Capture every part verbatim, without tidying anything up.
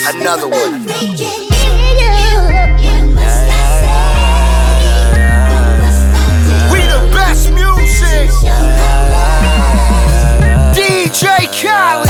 Another one. We the best music. D J Khaled.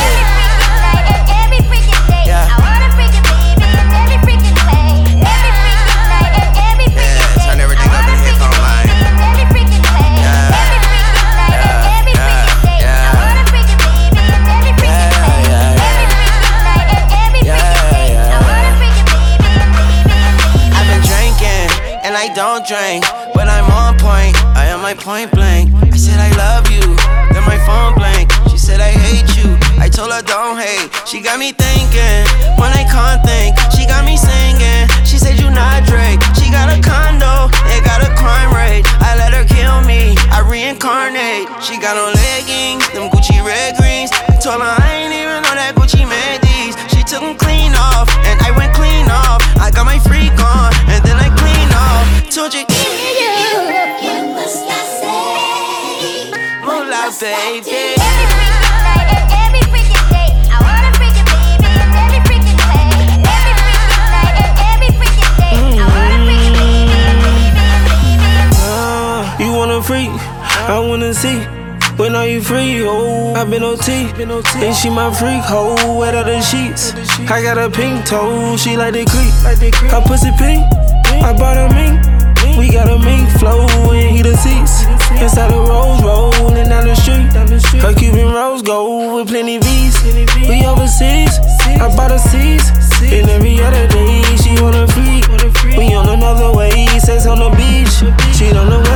I don't drink, but I'm on point. I am my point blank. I said I love you, then my phone blank. She said I hate you, I told her don't hate. She got me thinking, when I can't think. She got me singing, she said you not Drake. She got a condo, it got a crime rate. I let her kill me, I reincarnate. She got on leggings, them Gucci red greens. I told her I ain't even know that Gucci made these. She took them clean off, and I went clean off. I got my freak on, and then I clean off. Told you, you must not say, moolah, baby. Every freaking night, every freaking day, I wanna freaking baby. Every freaking day, every freaking night, every freaking day, I wanna freaking baby. Uh, you wanna freak? I wanna see. When are you free? Oh, I've been O T. And she my freak, hoe, wet out the sheets. I got a pink toe, she like the creep. Her pussy pink, I bought a mink. We got a mink flow and heater seats. Inside the Rolls rolling down the street. Her Cuban rose gold with plenty V's. We overseas, I bought a C's. And every other day she on a freak. We on another way, sex on the beach. She don't know